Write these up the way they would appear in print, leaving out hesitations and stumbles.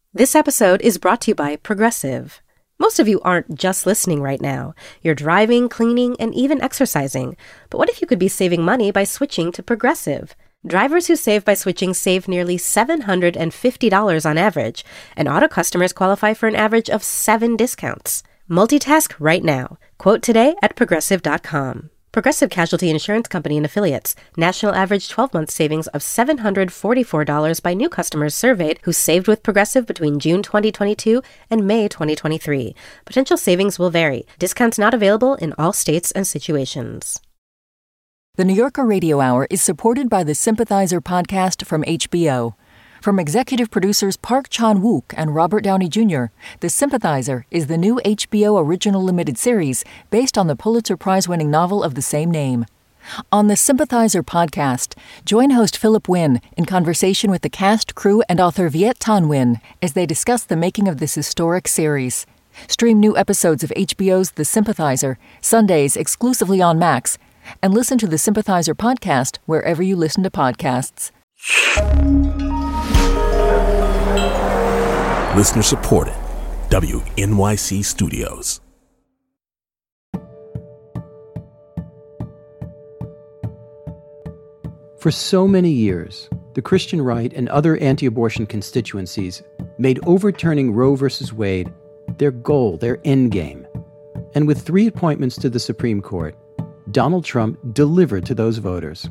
This episode is brought to you by Progressive. Most of you aren't just listening right now. You're driving, cleaning, and even exercising. But what if you could be saving money by switching to Progressive? Drivers who save by switching save nearly $750 on average, and auto customers qualify for an average of 7 discounts. Multitask right now. Quote today at Progressive.com. Progressive Casualty Insurance Company and Affiliates. National average 12-month savings of $744 by new customers surveyed who saved with Progressive between June 2022 and May 2023. Potential savings will vary. Discounts not available in all states and situations. The New Yorker Radio Hour is supported by the Sympathizer podcast from HBO. From executive producers Park Chan-wook and Robert Downey Jr., The Sympathizer is the new HBO original limited series based on the Pulitzer Prize-winning novel of the same name. On the Sympathizer podcast, join host Philip Wynn in conversation with the cast, crew, and author Viet Thanh Nguyen as they discuss the making of this historic series. Stream new episodes of HBO's The Sympathizer, Sundays exclusively on Max, and listen to the Sympathizer podcast wherever you listen to podcasts. Listener supported. WNYC Studios. For so many years, the Christian right and other anti-abortion constituencies made overturning Roe v. Wade their goal, their endgame. And with 3 appointments to the Supreme Court, Donald Trump delivered to those voters.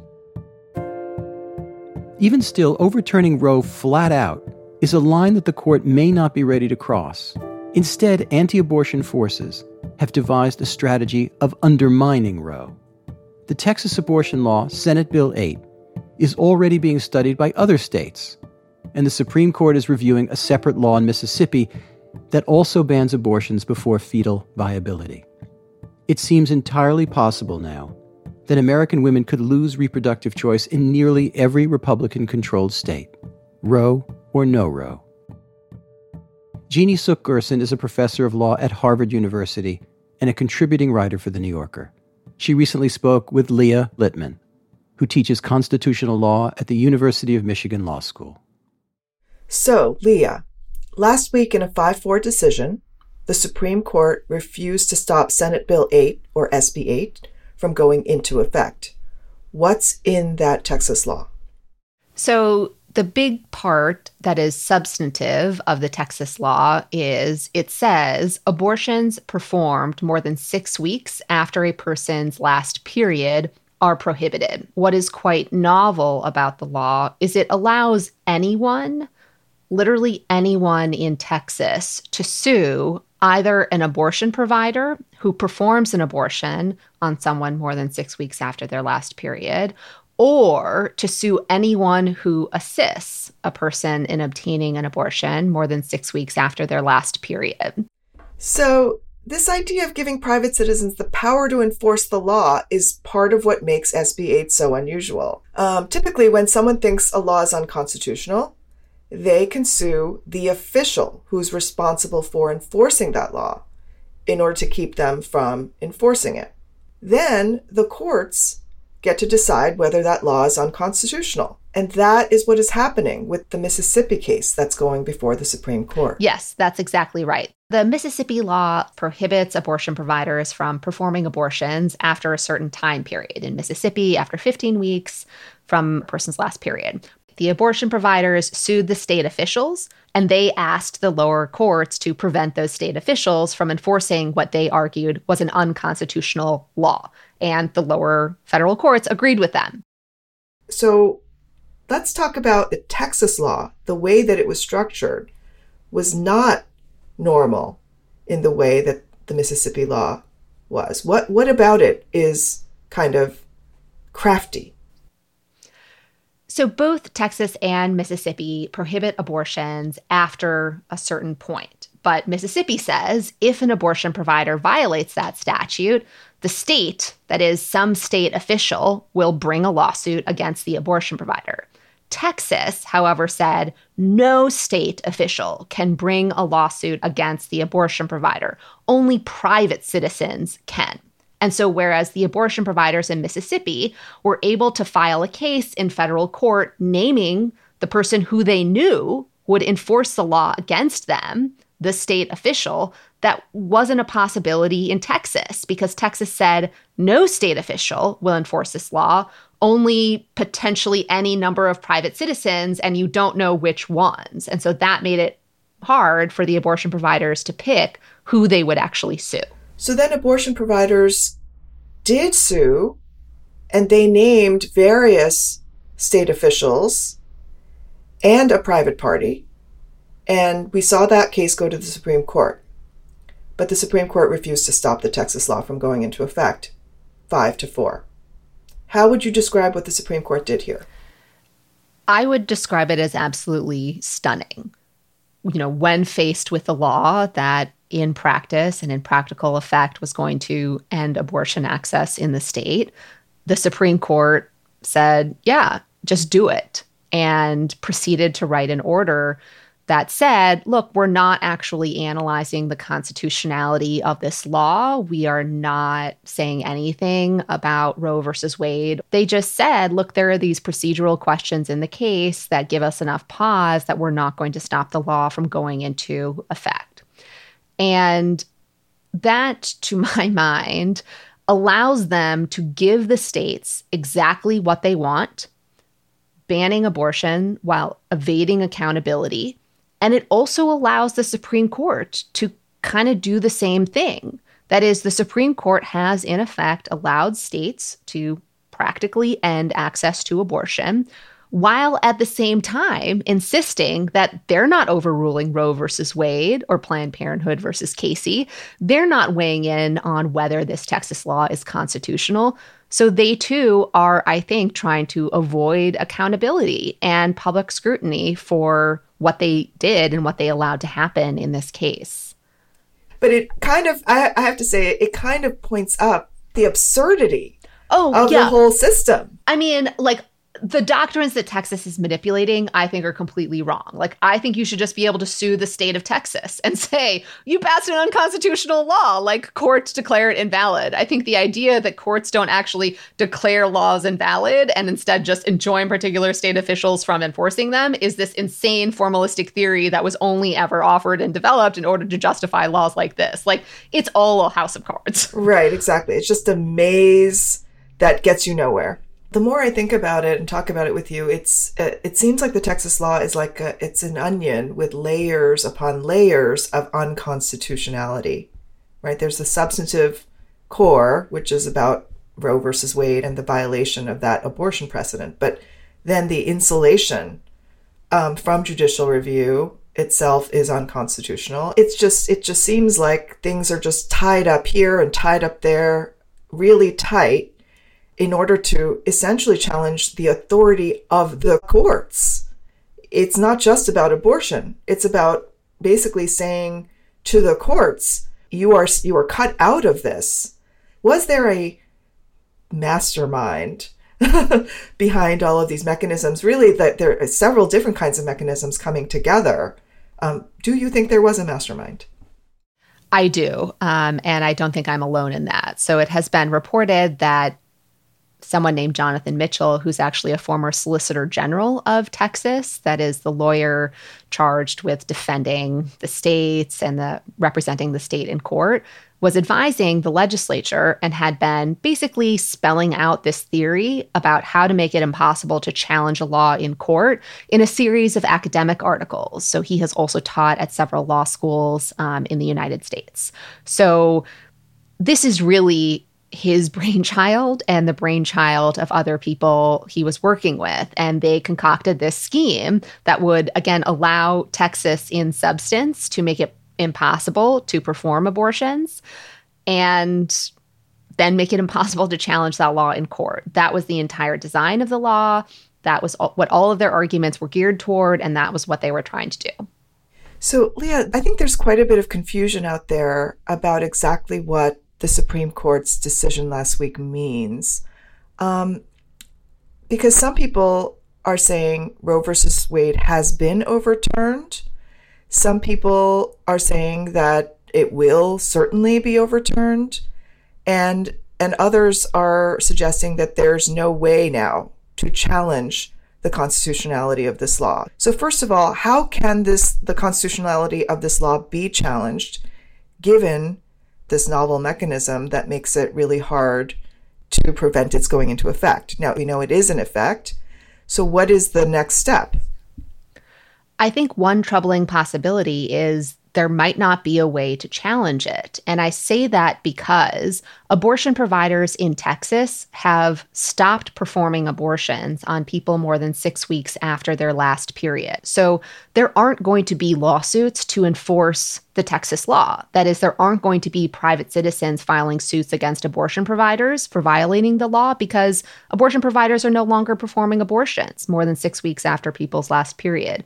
Even still, overturning Roe flat out is a line that the court may not be ready to cross. Instead, anti-abortion forces have devised a strategy of undermining Roe. The Texas abortion law, Senate Bill 8, is already being studied by other states, and the Supreme Court is reviewing a separate law in Mississippi that also bans abortions before fetal viability. It seems entirely possible now that American women could lose reproductive choice in nearly every Republican-controlled state, Roe or no Roe. Jeannie Suk Gerson is a professor of law at Harvard University and a contributing writer for The New Yorker. She recently spoke with Leah Littman, who teaches constitutional law at the University of Michigan Law School. So, Leah, last week in a 5-4 decision, the Supreme Court refused to stop Senate Bill 8, or SB 8, from going into effect. What's in that Texas law? So the big part that is substantive of the Texas law is it says abortions performed more than 6 weeks after a person's last period are prohibited. What is quite novel about the law is it allows anyone, literally anyone in Texas, to sue either an abortion provider who performs an abortion on someone more than 6 weeks after their last period, or to sue anyone who assists a person in obtaining an abortion more than 6 weeks after their last period. So this idea of giving private citizens the power to enforce the law is part of what makes SB 8 so unusual. Typically, when someone thinks a law is unconstitutional, they can sue the official who's responsible for enforcing that law in order to keep them from enforcing it. Then the courts get to decide whether that law is unconstitutional. And that is what is happening with the Mississippi case that's going before the Supreme Court. Yes, that's exactly right. The Mississippi law prohibits abortion providers from performing abortions after a certain time period. In Mississippi, after 15 weeks from a person's last period. The abortion providers sued the state officials, and they asked the lower courts to prevent those state officials from enforcing what they argued was an unconstitutional law. And the lower federal courts agreed with them. So let's talk about the Texas law. The way that it was structured was not normal in the way that the Mississippi law was. What about it is kind of crafty? So both Texas and Mississippi prohibit abortions after a certain point. But Mississippi says if an abortion provider violates that statute, the state, that is, some state official, will bring a lawsuit against the abortion provider. Texas, however, said no state official can bring a lawsuit against the abortion provider. Only private citizens can. And so whereas the abortion providers in Mississippi were able to file a case in federal court naming the person who they knew would enforce the law against them, the state official, that wasn't a possibility in Texas, because Texas said no state official will enforce this law, only potentially any number of private citizens, and you don't know which ones. And so that made it hard for the abortion providers to pick who they would actually sue. So then abortion providers did sue, and they named various state officials and a private party. And we saw that case go to the Supreme Court. But the Supreme Court refused to stop the Texas law from going into effect, 5-4. How would you describe what the Supreme Court did here? I would describe it as absolutely stunning. You know, when faced with a law that in practice and in practical effect was going to end abortion access in the state, the Supreme Court said, yeah, just do it, and proceeded to write an order that said, look, we're not actually analyzing the constitutionality of this law. We are not saying anything about Roe versus Wade. They just said, look, there are these procedural questions in the case that give us enough pause that we're not going to stop the law from going into effect. And that, to my mind, allows them to give the states exactly what they want, banning abortion while evading accountability. And it also allows the Supreme Court to kind of do the same thing. That is, the Supreme Court has, in effect, allowed states to practically end access to abortion, while at the same time insisting that they're not overruling Roe versus Wade or Planned Parenthood versus Casey. They're not weighing in on whether this Texas law is constitutional. So they too are, I think, trying to avoid accountability and public scrutiny for what they did and what they allowed to happen in this case. But it kind of, I have to say, it kind of points up the absurdity of the whole system. I mean, like, the doctrines that Texas is manipulating, I think, are completely wrong. Like, I think you should just be able to sue the state of Texas and say, you passed an unconstitutional law, like courts declare it invalid. I think the idea that courts don't actually declare laws invalid and instead just enjoin particular state officials from enforcing them is this insane formalistic theory that was only ever offered and developed in order to justify laws like this. Like, it's all a house of cards. Right, exactly. It's just a maze that gets you nowhere. The more I think about it and talk about it with you, it seems like the Texas law is like it's an onion with layers upon layers of unconstitutionality, right? There's the substantive core, which is about Roe versus Wade and the violation of that abortion precedent. But then the insulation from judicial review itself is unconstitutional. It just seems like things are just tied up here and tied up there, really tight, in order to essentially challenge the authority of the courts. It's not just about abortion. It's about basically saying to the courts, you are cut out of this. Was there a mastermind behind all of these mechanisms? Really, that there are several different kinds of mechanisms coming together. Do you think there was a mastermind? I do. And I don't think I'm alone in that. So it has been reported that someone named Jonathan Mitchell, who's actually a former Solicitor General of Texas, that is the lawyer charged with defending the states and representing the state in court, was advising the legislature and had been basically spelling out this theory about how to make it impossible to challenge a law in court in a series of academic articles. So he has also taught at several law schools in the United States. So this is really his brainchild and the brainchild of other people he was working with. And they concocted this scheme that would, again, allow Texas in substance to make it impossible to perform abortions and then make it impossible to challenge that law in court. That was the entire design of the law. That was what all of their arguments were geared toward, and that was what they were trying to do. So, Leah, I think there's quite a bit of confusion out there about exactly what the Supreme Court's decision last week means. Because some people are saying Roe versus Wade has been overturned. Some people are saying that it will certainly be overturned. And others are suggesting that there's no way now to challenge the constitutionality of this law. So first of all, how can the constitutionality of this law be challenged given this novel mechanism that makes it really hard to prevent its going into effect? Now, we know it is in effect. So what is the next step? I think one troubling possibility is there might not be a way to challenge it. And I say that because abortion providers in Texas have stopped performing abortions on people more than 6 weeks after their last period. So there aren't going to be lawsuits to enforce the Texas law. That is, there aren't going to be private citizens filing suits against abortion providers for violating the law because abortion providers are no longer performing abortions more than 6 weeks after people's last period.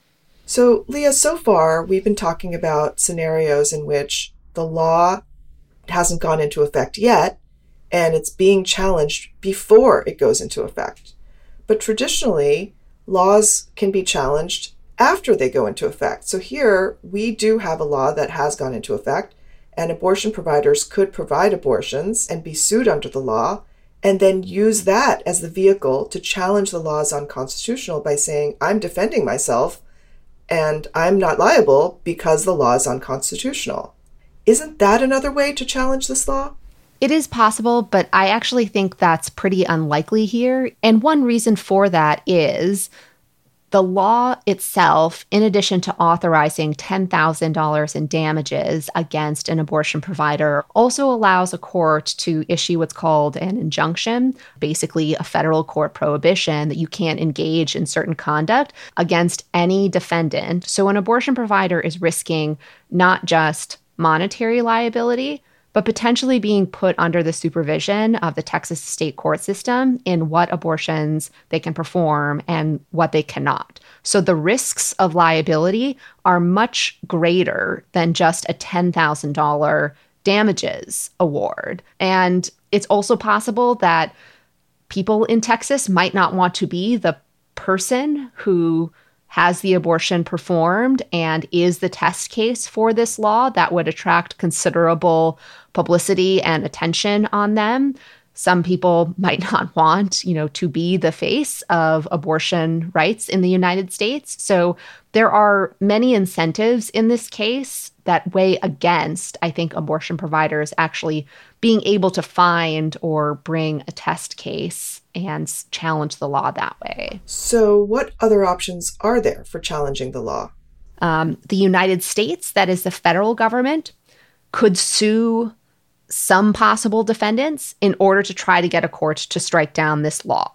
So, Leah, so far we've been talking about scenarios in which the law hasn't gone into effect yet, and it's being challenged before it goes into effect. But traditionally, laws can be challenged after they go into effect. So here, we do have a law that has gone into effect, and abortion providers could provide abortions and be sued under the law, and then use that as the vehicle to challenge the law as unconstitutional by saying, I'm defending myself, and I'm not liable because the law is unconstitutional. Isn't that another way to challenge this law? It is possible, but I actually think that's pretty unlikely here. And one reason for that is the law itself, in addition to authorizing $10,000 in damages against an abortion provider, also allows a court to issue what's called an injunction, basically a federal court prohibition that you can't engage in certain conduct against any defendant. So an abortion provider is risking not just monetary liability, but potentially being put under the supervision of the Texas state court system in what abortions they can perform and what they cannot. So the risks of liability are much greater than just a $10,000 damages award. And it's also possible that people in Texas might not want to be the person who has the abortion performed and is the test case for this law. That would attract considerable publicity and attention on them. Some people might not want, to be the face of abortion rights in the United States. So there are many incentives in this case that weigh against, I think, abortion providers actually being able to find or bring a test case and challenge the law that way. So what other options are there for challenging the law? The United States, that is the federal government, could sue some possible defendants in order to try to get a court to strike down this law.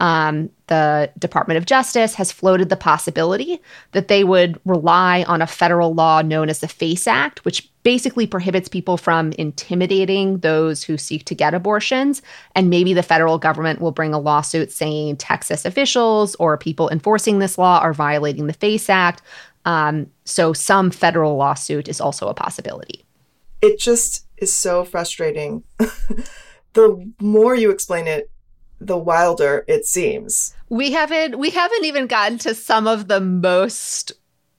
The Department of Justice has floated the possibility that they would rely on a federal law known as the FACE Act, which basically prohibits people from intimidating those who seek to get abortions. And maybe the federal government will bring a lawsuit saying Texas officials or people enforcing this law are violating the FACE Act. So some federal lawsuit is also a possibility. It just is so frustrating. The more you explain it, the wilder it seems. We haven't even gotten to some of the most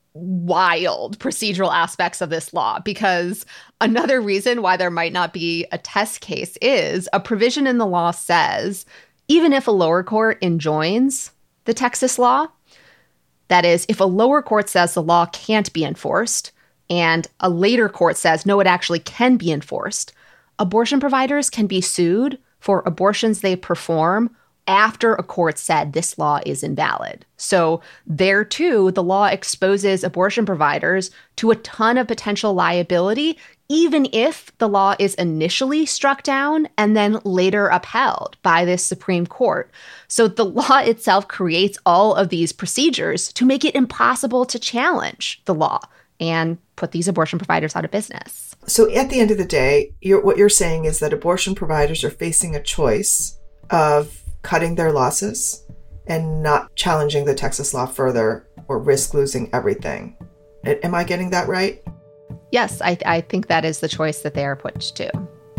wild procedural aspects of this law, because another reason why there might not be a test case is a provision in the law says even if a lower court enjoins the Texas law, that is, if a lower court says the law can't be enforced and a later court says, no, it actually can be enforced, abortion providers can be sued for abortions they perform after a court said this law is invalid. So there, too, the law exposes abortion providers to a ton of potential liability, even if the law is initially struck down and then later upheld by this Supreme Court. So the law itself creates all of these procedures to make it impossible to challenge the law and put these abortion providers out of business. So at the end of the day, what you're saying is that abortion providers are facing a choice of cutting their losses and not challenging the Texas law further or risk losing everything. Am I getting that right? Yes, I think that is the choice that they are put to.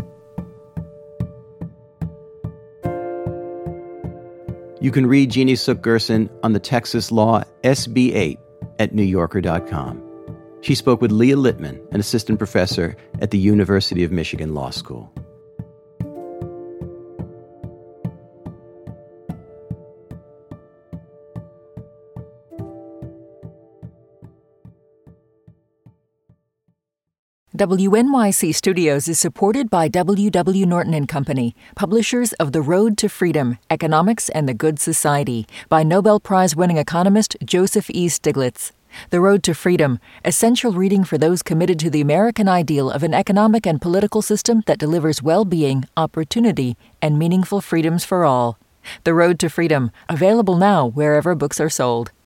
You can read Jeannie Suk Gerson on the Texas law SB 8 at NewYorker.com. She spoke with Leah Littman, an assistant professor at the University of Michigan Law School. WNYC Studios is supported by W.W. Norton & Company, publishers of The Road to Freedom, Economics and the Good Society, by Nobel Prize-winning economist Joseph E. Stiglitz. The Road to Freedom, essential reading for those committed to the American ideal of an economic and political system that delivers well-being, opportunity, and meaningful freedoms for all. The Road to Freedom, available now wherever books are sold.